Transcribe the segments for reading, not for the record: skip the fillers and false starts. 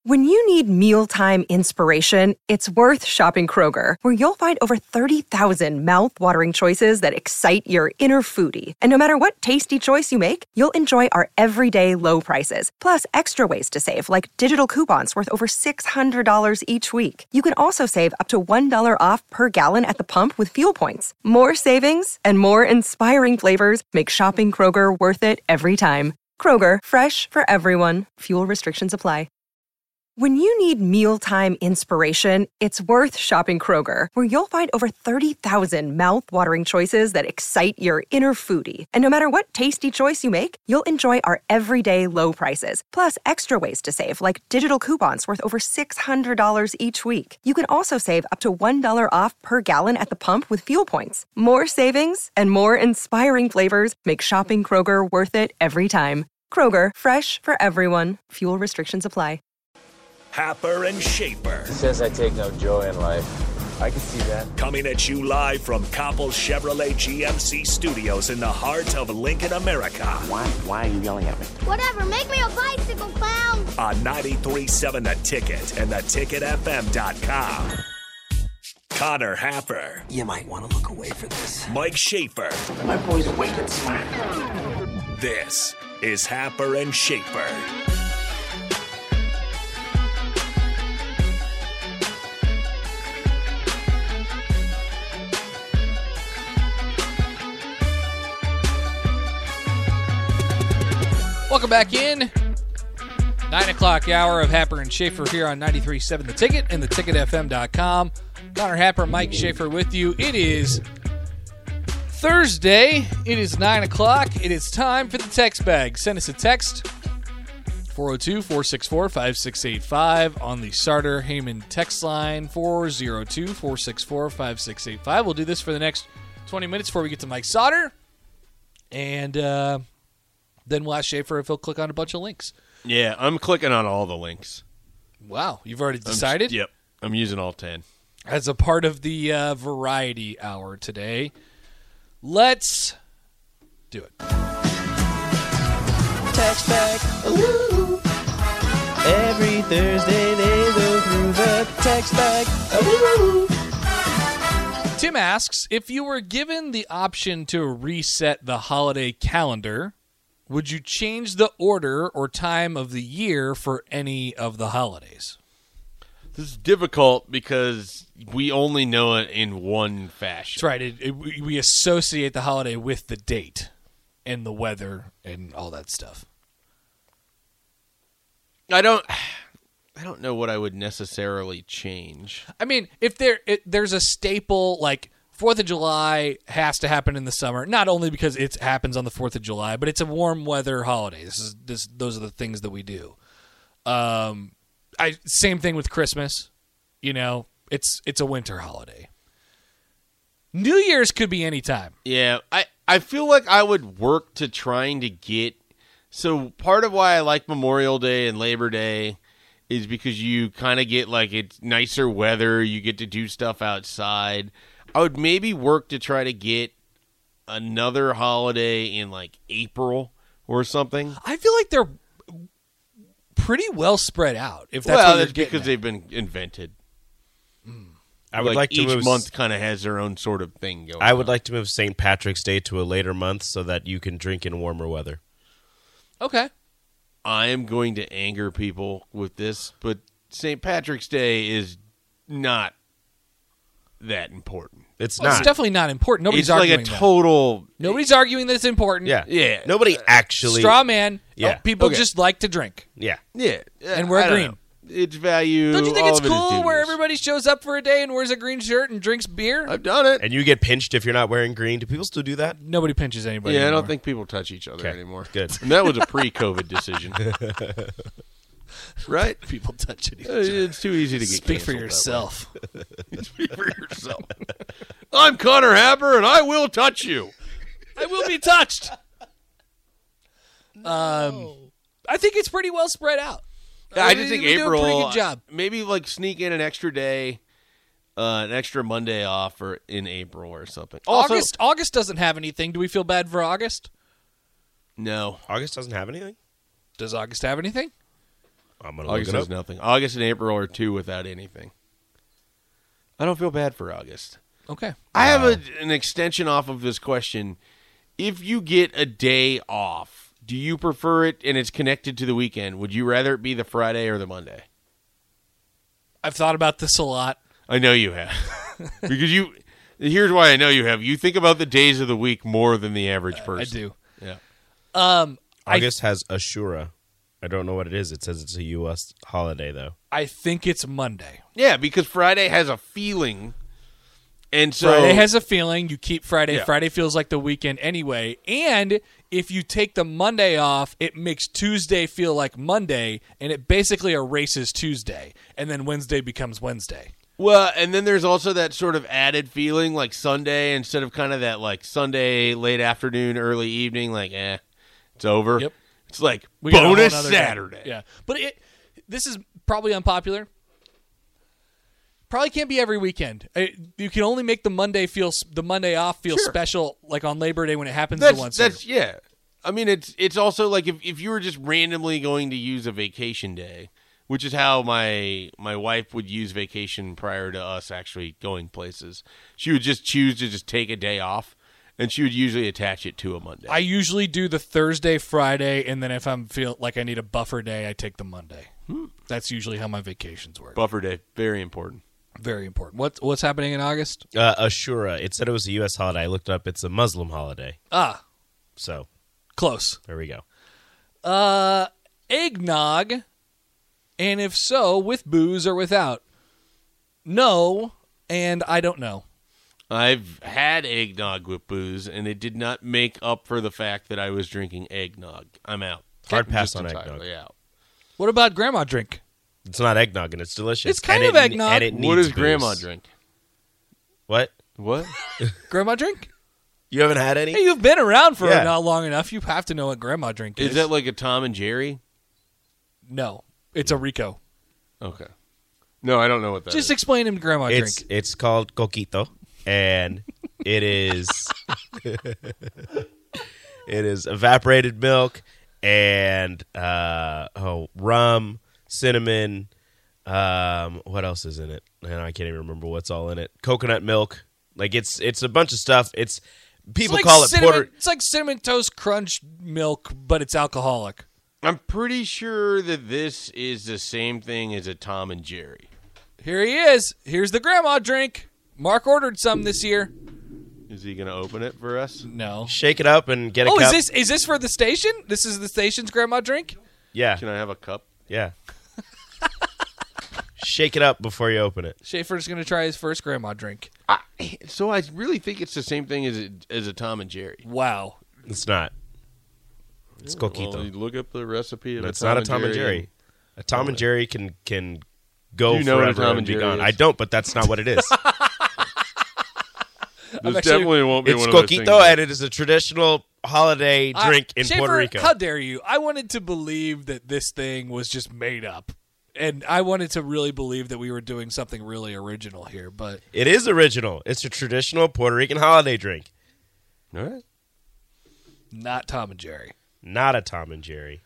When you need mealtime inspiration, it's worth shopping Kroger, where you'll find over 30,000 mouth-watering choices that excite your inner foodie. And no matter what tasty choice you make, you'll enjoy our everyday low prices, plus extra ways to save, like digital coupons worth over $600 each week. You can also save up to $1 off per gallon at the pump with fuel points. More savings and more inspiring flavors make shopping Kroger worth it every time. Kroger, fresh for everyone. Fuel restrictions apply. When you need mealtime inspiration, it's worth shopping Kroger, where you'll find over 30,000 mouth-watering choices that excite your inner foodie. And no matter what tasty choice you make, you'll enjoy our everyday low prices, plus extra ways to save, like digital coupons worth over $600 each week. You can also save up to $1 off per gallon at the pump with fuel points. More savings and more inspiring flavors make shopping Kroger worth it every time. Kroger, fresh for everyone. Fuel restrictions apply. Happer and Schaefer. Says I take no joy in life. I can see that. Coming at you live from Coppel Chevrolet GMC Studios in the heart of Lincoln, America. Why are you yelling at me? Whatever, make me a bicycle clown. On 93.7 The Ticket and theticketfm.com. Connor Happer. You might want to look away for this. Mike Schaefer. My boy's awake and smart. This is Happer and Schaefer. Welcome back in. 9 o'clock hour of Happer and Schaefer here on 93.7 The Ticket and theticketfm.com. Connor Happer, Mike Schaefer with you. It is Thursday. It is 9 o'clock. It is time for the text bag. Send us a text. 402-464-5685 on the Sartor Heyman text line. 402-464-5685. We'll do this for the next 20 minutes before we get to Mike Sauter. And then we'll ask Schaefer if he'll click on a bunch of links. Yeah, I'm clicking on all the links. Wow, you've already decided? Yep, I'm using all 10. As a part of the variety hour today, let's do it. Text back. Ooh. Every Thursday they go through the text bag. Ooh. Tim asks, if you were given the option to reset the holiday calendar, would you change the order or time of the year for any of the holidays? This is difficult because we only know it in one fashion. That's right. We associate the holiday with the date and the weather and all that stuff. I don't know what I would necessarily change. I mean, if there's a staple like 4th of July has to happen in the summer, not only because it happens on the 4th of July, but it's a warm weather holiday. Those are the things that we do. Same thing with Christmas. You know, it's a winter holiday. New Year's could be any time. Yeah, I feel like I would work to trying to get. So part of why I like Memorial Day and Labor Day is because you kind of get like it's nicer weather. You get to do stuff outside. I would maybe work to try to get another holiday in like April or something. I feel like they're pretty well spread out. If that's that's because they've been invented. I would like to each move month kind of has their own sort of thing going. I would like to move St. Patrick's Day to a later month so that you can drink in warmer weather. Okay. I am going to anger people with this, but St. Patrick's Day is not that important. It's It's not. definitely not important. Nobody's It's like arguing a that. total. Nobody's arguing that it's important. Yeah. Yeah. Nobody actually. Straw man. Yeah. People Okay. just like to drink. Yeah. Yeah. And we're I don't green. know. It's value. Don't you think all it's of it is cool where dubious. everybody shows up for a day and wears a green shirt and drinks beer? I've done it. And you get pinched if you're not wearing green. Do people still do that? Nobody pinches anybody Yeah, I anymore. don't think people touch each other Okay. anymore. Good. And that was a pre-COVID decision. Right? people touch it. It's too easy to get Speak for canceled that way. yourself. Speak for yourself. I'm Connor Happer, and I will touch you. I will be touched. I think it's pretty well spread out. I just think we do a April. pretty good job. Maybe like sneak in an extra day, an extra Monday off, or in April or something. Also, August doesn't have anything. Do we feel bad for August? no. August doesn't have anything? Does August have anything? I'm going to look August it has up. nothing. August and April are 2 without anything. I don't feel bad for August. Okay. I have an extension off of this question. If you get a day off, do you prefer it and it's connected to the weekend? Would you rather it be the Friday or the Monday? I've thought about this a lot. I know you have. Because here's why I know you have. You think about the days of the week more than the average person. I do. Yeah. August has Ashura. I don't know what it is. It says it's a U.S. holiday, though. I think it's Monday. Yeah, because Friday has a feeling. And so Friday has a feeling. You keep Friday. Yeah. Friday feels like the weekend anyway. And if you take the Monday off, it makes Tuesday feel like Monday, and it basically erases Tuesday. And then Wednesday becomes Wednesday. Well, and then there's also that sort of added feeling like Sunday instead of kind of that like Sunday late afternoon, early evening, like, it's over. Yep. It's like We got a whole bonus nother day. Saturday. Yeah. But this is probably unpopular. Probably can't be every weekend. You can only make the Monday off feel Sure. special, like on Labor Day when it happens once. Yeah. I mean, it's also like if you were just randomly going to use a vacation day, which is how my wife would use vacation prior to us actually going places. She would just choose to just take a day off, and she would usually attach it to a Monday. I usually do the Thursday, Friday, and then if I feel like I need a buffer day, I take the Monday. That's usually how my vacations work. Buffer day, very important. Very important. What's happening in August? Ashura. It said it was a U.S. holiday. I looked it up. It's a Muslim holiday. So Close. there we go. Eggnog, and if so, with booze or without? No, and I don't know. I've had eggnog with booze, and it did not make up for the fact that I was drinking eggnog. I'm out. Hard pass Just on entirely eggnog. out. What about grandma drink? It's not eggnog, and it's delicious. It's kind And of it- eggnog. And it needs What does booze. grandma drink? What? What? Grandma drink? You haven't had any? Hey, you've been around for Yeah. not long enough. You have to know what grandma drink is. Is that like a Tom and Jerry? No, it's a Rico. Okay. No, I don't know what that Just is. explain him grandma drink. It's called coquito, and it is it is evaporated milk and rum, cinnamon. What else is in it? And I can't even remember what's all in it. Coconut milk. Like it's a bunch of stuff. It's people like call it cinnamon, porter. It's like Cinnamon Toast Crunch milk, but it's alcoholic. I'm pretty sure that this is the same thing as a Tom and Jerry. Here he is. Here's the grandma drink. Mark ordered some this year. Is he going to open it for us? No. Shake it up and get a Oh, cup. is this for the station? This is the station's grandma drink? Yeah, Can I have a cup? yeah. Shake it up before you open it. Schaefer's going to try his first grandma drink. So I really think it's the same thing as a Tom and Jerry. Wow. It's not. It's coquito. Well, you look up the recipe of It's not a Tom and Jerry. A Tom and Jerry can go Do you know what a forever Tom and and be Jerry gone. is? I don't, but that's not what it is. This actually- definitely won't be It's one of those coquito, things. and it is a traditional holiday drink in Schaefer, Puerto Rico. How dare you? I wanted to believe that this thing was just made up. And I wanted to really believe that we were doing something really original here, but It is original. It's a traditional Puerto Rican holiday drink, All right. not Tom and Jerry. not a Tom and Jerry.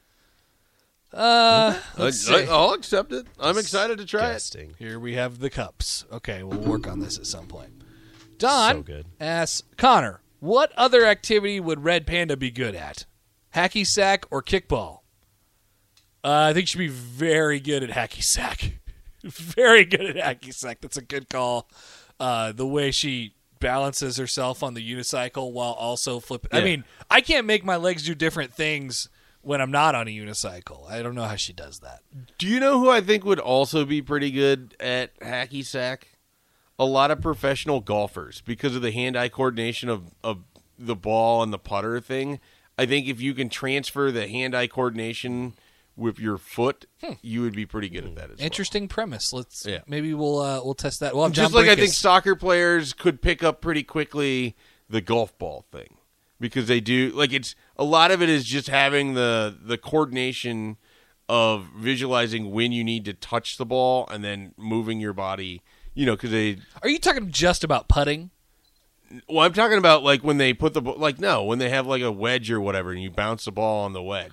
Let's see. I'll accept it. I'm excited to try it. Disgusting. Here we have the cups. Okay, we'll work on this at some point. Don So good. asks, Connor, what other activity would Red Panda be good at? Hacky sack or kickball? I think she'd be very good at hacky sack. Very good at hacky sack. That's a good call. The way she balances herself on the unicycle while also flipping. I Yeah. mean, I can't make my legs do different things when I'm not on a unicycle. I don't know how she does that. Do you know who I think would also be pretty good at hacky sack? A lot of professional golfers, because of the hand-eye coordination of the ball and the putter thing. I think if you can transfer the hand-eye coordination with your foot, you would be pretty good at that as Interesting premise. Yeah. Maybe we'll test that. We'll have well. Just John like I think Brinkus. soccer players could pick up pretty quickly the golf ball thing, because they do, like, it's a lot of it is just having the coordination of visualizing when you need to touch the ball and then moving your body, because they. Are you talking just about putting? Well, I'm talking about like when they put the when they have like a wedge or whatever, and you bounce the ball on the wedge.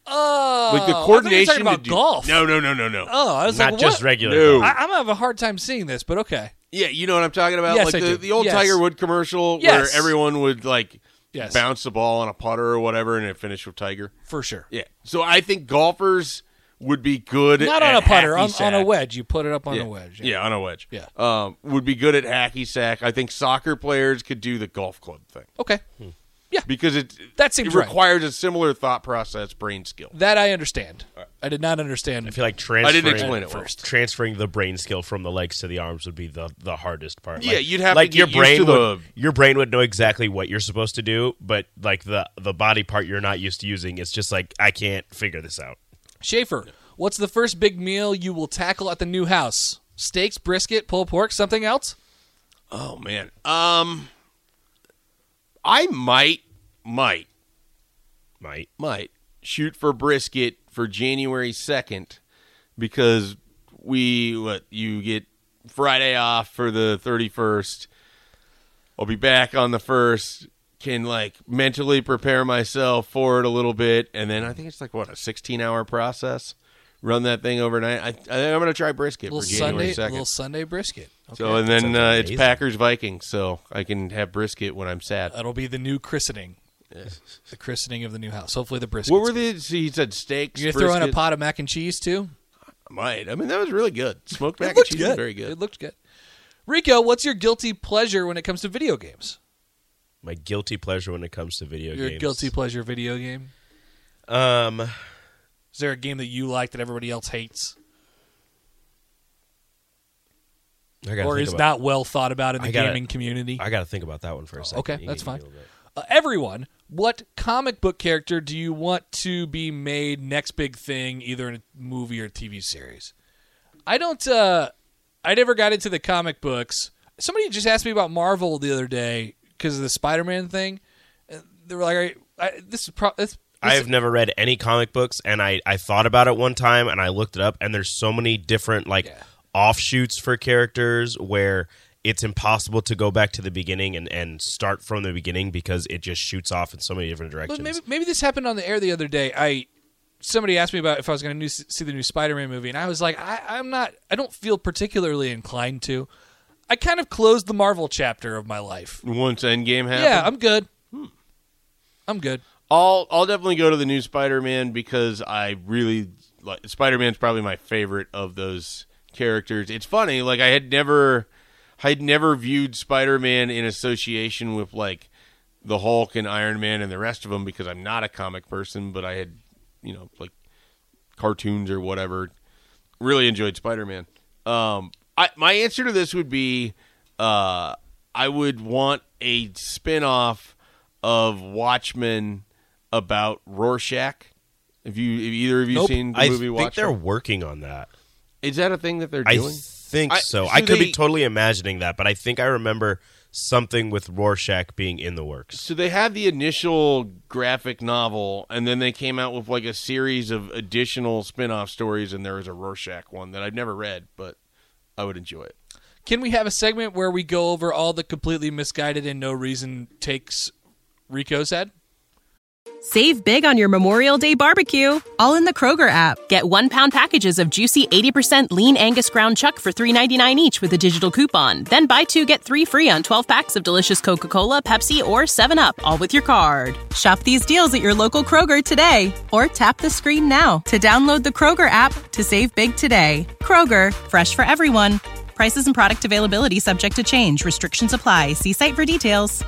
Oh, Like the I thought you were coordination talking about to do golf. No. Oh, I was Not like, just what? regular. No. golf. I'm having a hard time seeing this, but okay. Yeah, you know what I'm talking about? Yes, like I do. the old Yes. Tiger Wood commercial Yes. where everyone would like Yes. bounce the ball on a putter or whatever and it finished with Tiger. For sure. Yeah. So I think golfers would be good Not at on a putter, hacky on sack. a wedge. You put it up on Yeah. a wedge. Yeah, on a wedge. Yeah. Would be good at hacky sack. I think soccer players could do the golf club thing. Okay. Because That seems it right. requires a similar thought process, brain skill. That I understand. I did not understand. I feel like I transferring didn't explain it well. transferring the brain skill from the legs to the arms would be the hardest part. Yeah, Like- you'd have like to your get brain used to would, your brain would know exactly what you're supposed to do, but like the body part you're not used to using, it's just like I can't figure this out. Schaefer, what's the first big meal you will tackle at the new house? Steaks, brisket, pulled pork, something else? Oh man. I might shoot for brisket for January 2nd because you get Friday off for the 31st. I'll be back on the 1st. Can like mentally prepare myself for it a little bit, and then I think it's like a 16-hour process. Run that thing overnight. I think I'm going to try brisket for January 2nd. Little Sunday brisket. Okay. So and then Sounds it's amazing. Packers Vikings, so I can have brisket when I'm sad. That'll be the new christening. The christening of the new house. Hopefully the brisket. What were the? So he said steaks. You're going to throw in a brisket? pot of mac and cheese too? I might. I mean, that was really good. Smoked mac It and looked cheese good. was very good. It looked good. Rico, what's your guilty pleasure when it comes to video games? My guilty pleasure when it comes to video Your games. guilty pleasure video game? Um, Is there a game that you like that everybody else hates? Or is not well thought about in the gaming community? I got to think about that one for a second. Okay, You that's can fine. deal with it. Everyone, what comic book character do you want to be made next big thing, either in a movie or TV series? I don't. I never got into the comic books. Somebody just asked me about Marvel the other day because of the Spider-Man thing. They were like, I have never read any comic books, and I thought about it one time, and I looked it up, and there's so many different offshoots for characters where it's impossible to go back to the beginning and start from the beginning because it just shoots off in so many different directions. But maybe this happened on the air the other day. Somebody asked me about if I was going to see the new Spider-Man movie, and I was like, I don't feel particularly inclined to. I kind of closed the Marvel chapter of my life. Once Endgame happened? Yeah, I'm good. I'm good. I'll definitely go to the new Spider-Man because I really like Spider-Man's probably my favorite of those characters. It's funny, like I'd never viewed Spider-Man in association with like the Hulk and Iron Man and the rest of them because I'm not a comic person, but I had, like cartoons or whatever. Really enjoyed Spider-Man. My answer to this would be I would want a spin-off of Watchmen about Rorschach. Have either of you seen the movie Watchmen? I think they're working on that. Is that a thing that they're I doing? think so. I could be totally imagining that, but I think I remember something with Rorschach being in the works. So they had the initial graphic novel, and then they came out with like a series of additional spin-off stories, and there was a Rorschach one that I've never read, but I would enjoy it. Can we have a segment where we go over all the completely misguided and no reason takes Rico said? Save big on your Memorial Day barbecue, all in the Kroger app. Get 1-pound packages of juicy 80% lean Angus ground chuck for $3.99 each with a digital coupon. Then buy 2, get 3 free on 12 packs of delicious Coca-Cola, Pepsi, or 7-Up, all with your card. Shop these deals at your local Kroger today, or tap the screen now to download the Kroger app to save big today. Kroger, fresh for everyone. Prices and product availability subject to change. Restrictions apply. See site for details.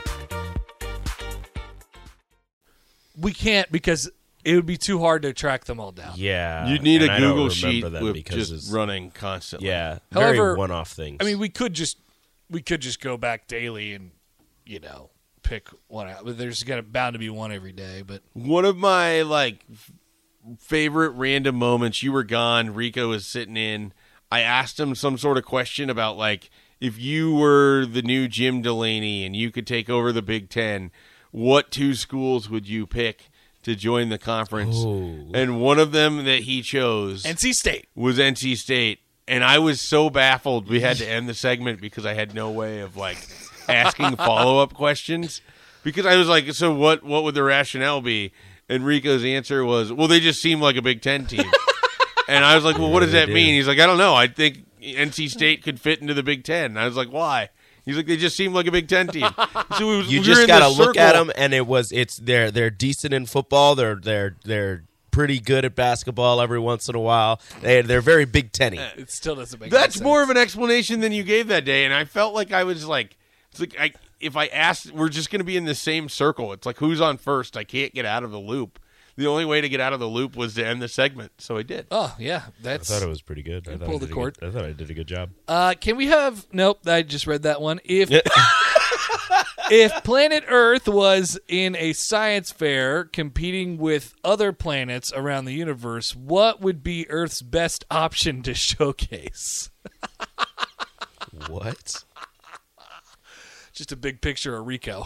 We can't because it would be too hard to track them all down. Yeah. You'd need and a I don't Google remember sheet them with because just it's- running constantly. Yeah. However, very one-off things. I mean, we could just go back daily and pick one out. But there's bound to be one every day. But one of my favorite random moments, you were gone, Rico was sitting in. I asked him some sort of question about if you were the new Jim Delaney and you could take over the Big Ten, what 2 schools would you pick to join the conference? Ooh. And one of them that he chose NC State was NC State. And I was so baffled we had to end the segment because I had no way of asking follow-up questions. Because I was like, so what would the rationale be? And Rico's answer was, well, they just seem like a Big Ten team. And I was like, well, what does that mean? He's like, I don't know. I think NC State could fit into the Big Ten. And I was like, why? He's like, they just seem like a Big Ten team. So you just got to look at them, and they're decent in football. They're pretty good at basketball every once in a while. They're very Big Ten-y. It still doesn't make That's sense. more of an explanation than you gave that day, and I felt like I was like, if I asked, we're just going to be in the same circle. It's like, who's on first? I can't get out of the loop. The only way to get out of the loop was to end the segment, so I did. Oh, yeah. I thought it was pretty good. I pulled the cord. I thought I did a good job. Can we have... Nope, I just read that one. If planet Earth was in a science fair competing with other planets around the universe, what would be Earth's best option to showcase? What? Just a big picture of Rico.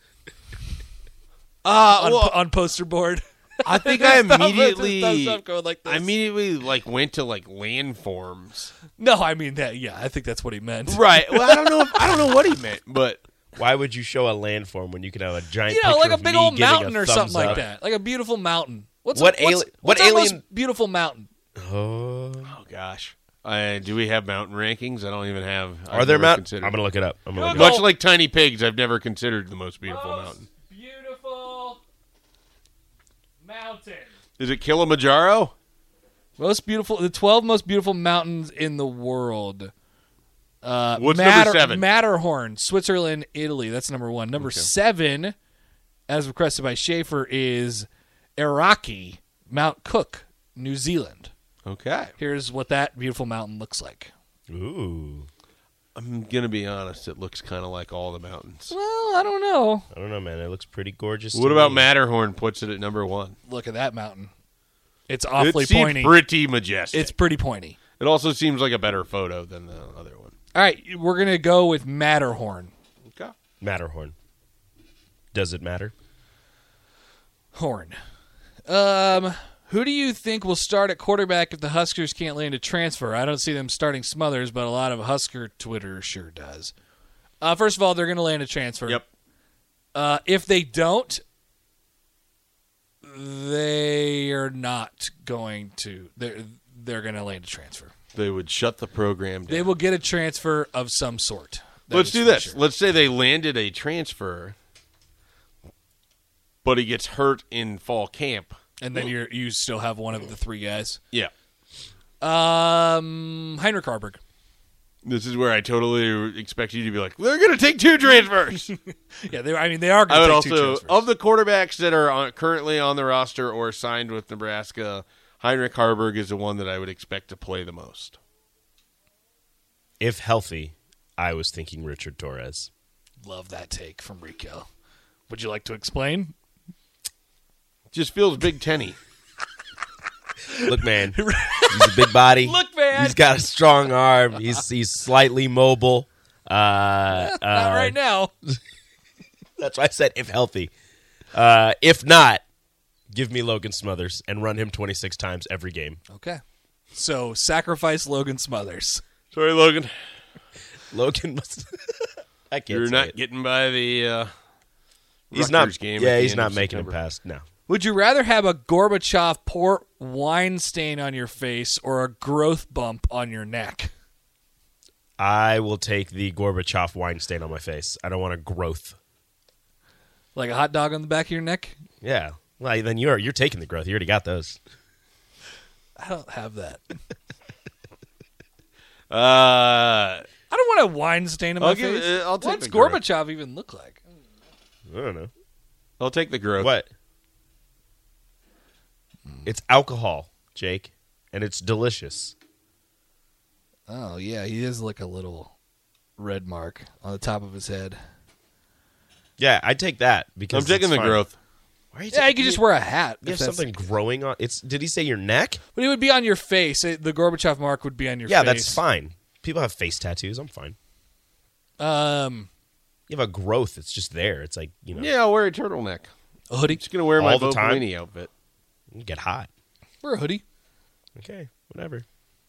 Well, on poster board. I think I immediately went to landforms. No, I mean that. Yeah, I think that's what he meant. Right. Well, I don't know what he meant, but why would you show a landform when you can have a giant, like a of big me old giving mountain a or thumbs something like up? that, like a beautiful mountain. What's What our alien- most beautiful mountain? Oh, gosh. Do we have mountain rankings? I don't even have. Are there mountains? I'm going to look it up. Much like Tiny Pigs, I've never considered the most beautiful mountain. Beautiful mountain. Is it Kilimanjaro? The 12 most beautiful mountains in the world. What's number 7? Matterhorn, Switzerland, Italy. That's number 1. Number 7, as requested by Schaefer, is Iraqi, Mount Cook, New Zealand. Okay. Here's what that beautiful mountain looks like. Ooh. I'm going to be honest. It looks kind of like all the mountains. Well, I don't know. I don't know, man. It looks pretty gorgeous. What about Matterhorn puts it at number 1? Look at that mountain. It's awfully it seems pointy. Pretty majestic. It's pretty pointy. It also seems like a better photo than the other one. All right, we're going to go with Matterhorn. Okay. Matterhorn. Does it matter? Horn. Who do you think will start at quarterback if the Huskers can't land a transfer? I don't see them starting Smothers, but a lot of Husker Twitter sure does. First of all, they're going to land a transfer. Yep. If they don't, they are not going to. They're going to land a transfer. They would shut the program down. They will get a transfer of some sort. Let's do this. Sure. Let's say they landed a transfer, but he gets hurt in fall camp. And then you still have one of the 3 guys. Yeah. Heinrich Harburg. This is where I totally expect you to be like, they're going to take 2 transfers. Yeah, they are going to take 2 transfers. Of the quarterbacks that are currently on the roster or signed with Nebraska, Heinrich Harburg is the one that I would expect to play the most. If healthy, I was thinking Richard Torres. Love that take from Rico. Would you like to explain? Just feels Big Ten-y. Look, man, he's a big body. Look, man, he's got a strong arm. He's slightly mobile. Not right now. That's why I said if healthy. If not, give me Logan Smothers and run him 26 times every game. Okay. So sacrifice Logan Smothers. Sorry, Logan. Logan must. I can't. You're not it. getting by the. He's not. Game Yeah, he's not making it past. No. Would you rather have a Gorbachev port wine stain on your face or a growth bump on your neck? I will take the Gorbachev wine stain on my face. I don't want a growth. Like a hot dog on the back of your neck? Yeah. Well, then you're taking the growth. You already got those. I don't have that. I don't want a wine stain on my face. I'll take What's the growth. Gorbachev even look like? I don't know. I'll take the growth. What? It's alcohol, Jake, and it's delicious. Oh, yeah, he is like a little red mark on the top of his head. Yeah, I'd take that because I'm taking the growth. Why are you you could just wear a hat. You have something growing on. Did he say your neck? But it would be on your face. The Gorbachev mark would be on your face. Yeah, that's fine. People have face tattoos. I'm fine. You have a growth. It's just there. It's like, Yeah, I'll wear a turtleneck. A hoodie. I'm just going to wear my all the time. Pelini outfit. You get hot. Wear a hoodie. Okay, whatever.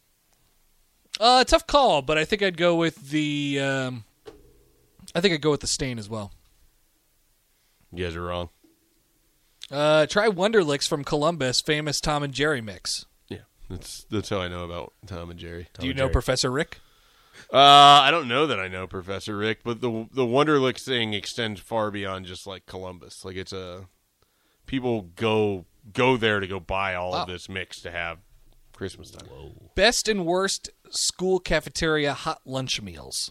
Tough call, but I think I'd go with the. I think I'd go with the stain as well. You guys are wrong. Try Wonderlicks from Columbus, famous Tom and Jerry mix. Yeah, that's how I know about Tom and Jerry. Do you know Professor Rick? I don't know that I know Professor Rick, but the Wonderlicks thing extends far beyond just like Columbus. Like it's people go there to go buy all of this mix to have Christmas time. Whoa. Best and worst school cafeteria hot lunch meals.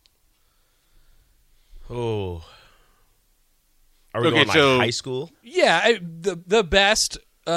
Oh. Are we going like high school? Yeah, the best.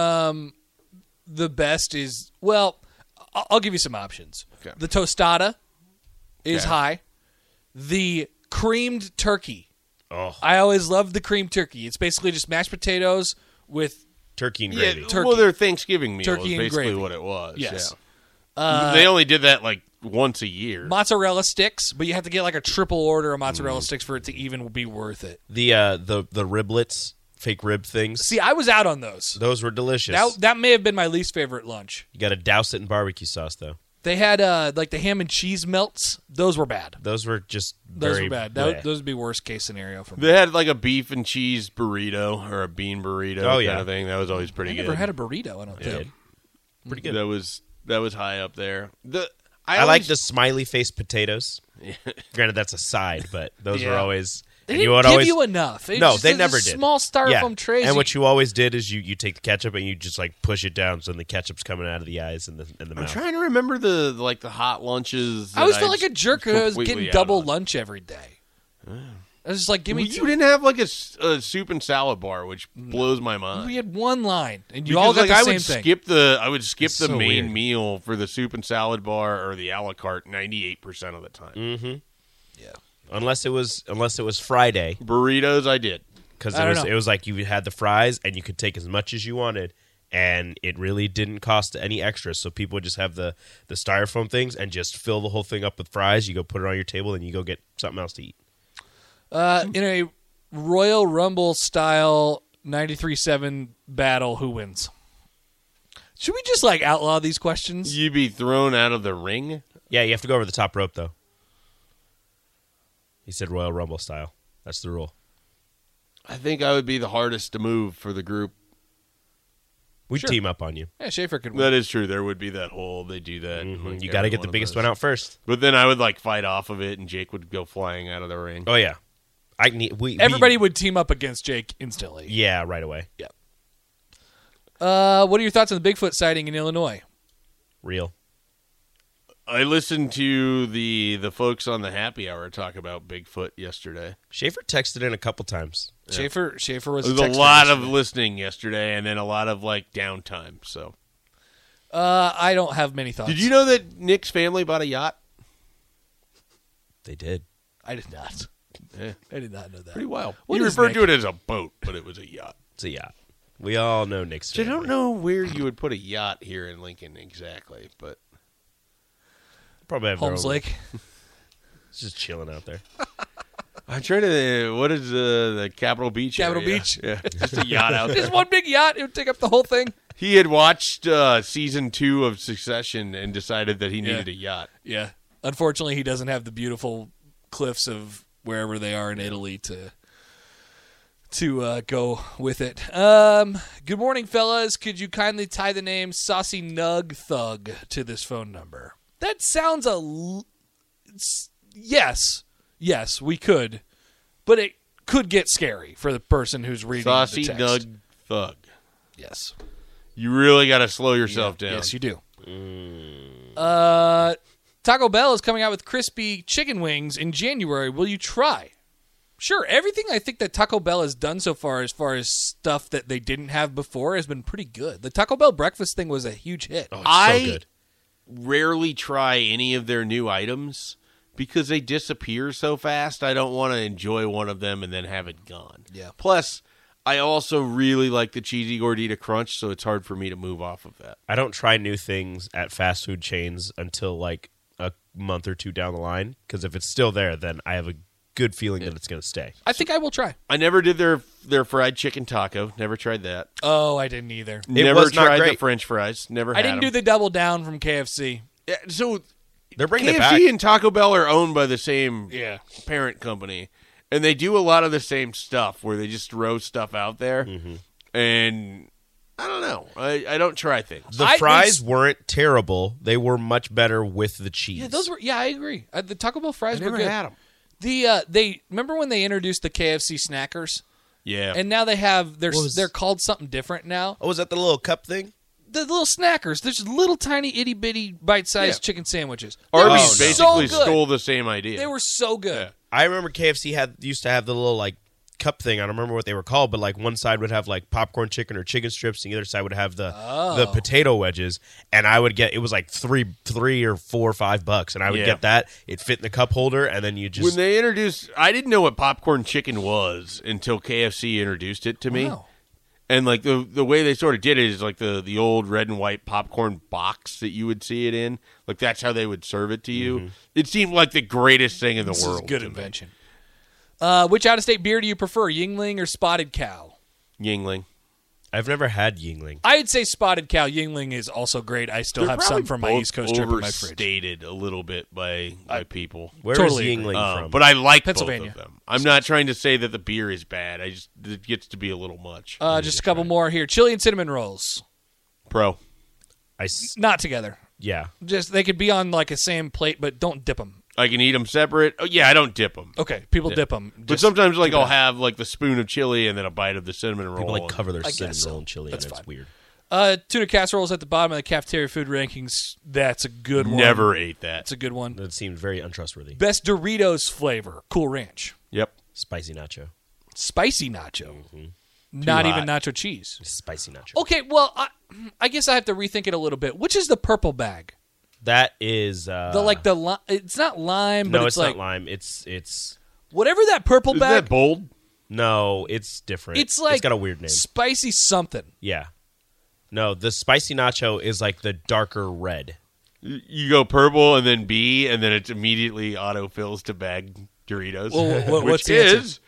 The best is, well, I'll give you some options. Okay. The tostada is high. The creamed turkey. Oh, I always loved the creamed turkey. It's basically just mashed potatoes with turkey and gravy. turkey. Well, their Thanksgiving meal Turkey is and basically gravy. what it was. Yes. Yeah. They only did that like once a year. mozzarella sticks, but you have to get like a triple order of mozzarella sticks for it to even be worth it. The riblets, fake rib things. See, I was out on those. Those were delicious. That may have been my least favorite lunch. You got to douse it in barbecue sauce, though. They had like the ham and cheese melts. Those were bad. Those were just Those very were bad. bleh. Those would be worst case scenario for me. They had like a beef and cheese burrito or a bean burrito kind of thing. That was always pretty I good. never had a burrito, I don't think. Pretty good. That was high up there. I like the smiley face potatoes. Granted, that's a side, but those were always. They and didn't you would give always, you enough. It no, just, they never did. Small styrofoam trays. And what you always did is you take the ketchup and you just like push it down, so then the ketchup's coming out of the eyes and the I'm mouth. trying to remember the hot lunches. I always felt like a jerk because I was completely getting out double on. lunch every day. I was just like, give me You two. didn't have like a soup and salad bar, which blows my mind. We had one line, and you Because, all got like, the I same would thing. I would skip That's the so main weird. meal for the soup and salad bar or the a la carte 98% of the time. Mm-hmm. Yeah. Unless it was Friday, Burritos, I did. because I don't know. it was like you had the fries and you could take as much as you wanted, and it really didn't cost any extra. So people would just have the styrofoam things and just fill the whole thing up with fries. You go put it on your table and you go get something else to eat. In a Royal Rumble style 93-7 battle, who wins? Should we just like outlaw these questions? You'd be thrown out of the ring? Yeah, you have to go over the top rope though. He said Royal Rumble style. That's the rule. I think I would be the hardest to move for the group. We'd Sure. team up on you. Yeah, Schaefer could win. That is true. There would be that whole, they do that. You got to get the biggest one out first. But then I would like fight off of it and Jake would go flying out of the ring. Oh yeah, Everybody would team up against Jake instantly. Yeah, right away. Yeah. What are your thoughts on the Bigfoot sighting in Illinois? Real. I listened to the folks on the happy hour talk about Bigfoot yesterday. Schaefer texted in a couple times. Schaefer was There was a lot of listening yesterday and then a lot of like downtime. So, I don't have many thoughts. did you know that Nick's family bought a yacht? They did. I did not. Yeah. I did not know that. Pretty wild. What He is referred Nick? to it as a boat, but it was a yacht. It's a yacht. We all know Nick's So I family. don't know where you would put a yacht here in Lincoln exactly, but Probably have their Holmes own- Lake. It's just chilling out there. I'm trying to. What is the Capitol Beach? Capitol area? Beach. Yeah, just a yacht out there. Just one big yacht. It would take up the whole thing. He had watched season 2 of Succession and decided that he needed a yacht. Yeah. Unfortunately, he doesn't have the beautiful cliffs of wherever they are in Italy to go with it. Good morning, fellas. Could you kindly tie the name Saucy Nug Thug to this phone number? That sounds yes, we could, but it could get scary for the person who's reading Saucy the text. Nug Thug. Yes. You really got to slow yourself down. Yes, you do. Taco Bell is coming out with crispy chicken wings in January. Will you try? Sure. Everything I think that Taco Bell has done so far as stuff that they didn't have before has been pretty good. The Taco Bell breakfast thing was a huge hit. Oh, it's so good. Rarely try any of their new items because they disappear so fast. I don't want to enjoy one of them and then have it gone. Yeah. Plus, I also really like the cheesy gordita crunch, so it's hard for me to move off of that. I don't try new things at fast food chains until like a month or two down the line, because if it's still there, then I have a good feeling that it's going to stay. I think I will try. I never did their fried chicken taco. Never tried that. Oh, I didn't either. Never was not tried the great. French fries. Never. I had didn't do them. the double down from KFC. Yeah, so They're bringing it KFC back. and Taco Bell are owned by the same Yeah. parent company, and they do a lot of the same stuff where they just throw stuff out there. And I don't know. I don't try things. The fries weren't terrible. They were much better with the cheese. Yeah, those were. Yeah, I agree. The Taco Bell fries I were never good. had them. They remember when they introduced the KFC Snackers? Yeah. And now they have they're called something different now. Oh, was that the little cup thing? The little Snackers. There's just little tiny itty bitty bite sized chicken sandwiches. Arby's They were basically so good. stole the same idea. They were so good. Yeah. I remember KFC used to have the little like cup thing. I don't remember what they were called, but like one side would have like popcorn chicken or chicken strips, and the other side would have the potato wedges. And I would get, it was like $3 or $4 or $5, and I would get that. It fit in the cup holder, and then you just when they introduced, I didn't know what popcorn chicken was until KFC introduced it to me. Wow. And like the way they sort of did it is like the old red and white popcorn box that you would see it in. Like that's how they would serve it to you. Mm-hmm. It seemed like the greatest thing in the This world. is a good to me. invention. Which out-of-state beer do you prefer, Yuengling or Spotted Cow? Yuengling. I've never had Yuengling. I'd say Spotted Cow. Yuengling is also great. I still They're have some probably from my both East Coast trip in my fridge. overstated a little bit by people. Where Totally is agree. Yuengling from? But I like both Pennsylvania. of them. I'm not trying to say that the beer is bad. It gets to be a little much. Just a couple more here. Chili and cinnamon rolls. Pro. Not together. Yeah. Just they could be on like a same plate, but don't dip them. I can eat them separate. Oh, yeah, I don't dip them. Okay, people dip them. But sometimes, like, I'll have like the spoon of chili and then a bite of the cinnamon roll. People like cover their I cinnamon guess so. roll and chili, That's and it's fine. weird. Tuna casseroles at the bottom of the cafeteria food rankings. That's a good one. Never ate that. That's a good one. That seemed very untrustworthy. Best Doritos flavor, Cool Ranch. Yep. Spicy nacho. Spicy nacho. Mm-hmm. Not hot. even nacho cheese. Spicy nacho. Okay, well, I guess I have to rethink it a little bit. Which is the purple bag? That is It's not lime, no, but it's like not lime. It's whatever that purple Isn't bag. that bold? no, it's different. It's like it's got a weird name. Spicy something. Yeah. No, the spicy nacho is like the darker red. You go purple and then B, and then it immediately autofills to bag Doritos. Well, which what's the answer? is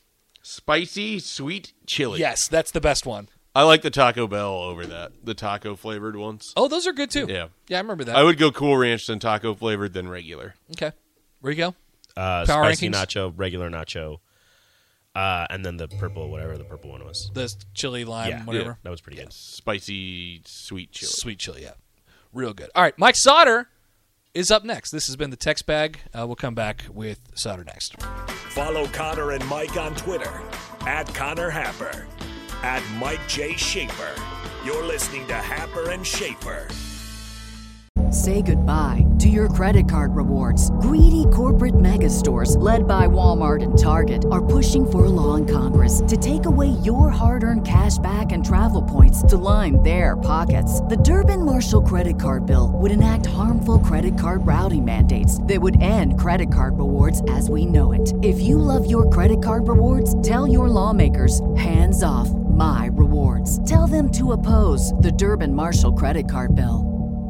spicy sweet chili. Yes, that's the best one. I like the Taco Bell over that. The taco flavored ones. Oh, those are good too. Yeah. Yeah, I remember that. I would go Cool Ranch than taco flavored than regular. Okay. Where you go? Spicy rankings? nacho, regular nacho, and then the purple, whatever the purple one was. The chili, lime, Yeah, whatever. that was pretty good. Spicy sweet chili. Sweet chili, yeah. Real good. All right, Mike Sauter is up next. This has been the Text Bag. We'll come back with Sauter next. Follow Connor and Mike on Twitter at Connor Happer, at Mike J. Schaefer. You're listening to Happer and Schaefer. Say goodbye to your credit card rewards. Greedy corporate mega stores, led by Walmart and Target, are pushing for a law in Congress to take away your hard-earned cash back and travel points to line their pockets. The Durbin-Marshall credit card bill would enact harmful credit card routing mandates that would end credit card rewards as we know it. If you love your credit card rewards, tell your lawmakers, hands off my rewards. Tell them to oppose the Durbin-Marshall credit card bill.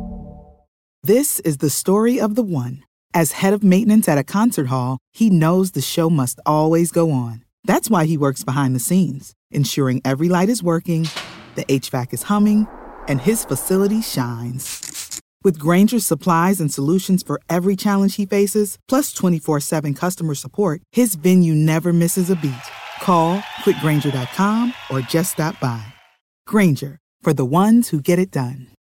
This is the story of the one. As head of maintenance at a concert hall, he knows the show must always go on. That's why he works behind the scenes, ensuring every light is working, the HVAC is humming, and his facility shines. With Grainger's supplies and solutions for every challenge he faces, plus 24/7 customer support, his venue never misses a beat. Call quickgrainger.com or just stop by. Grainger, for the ones who get it done.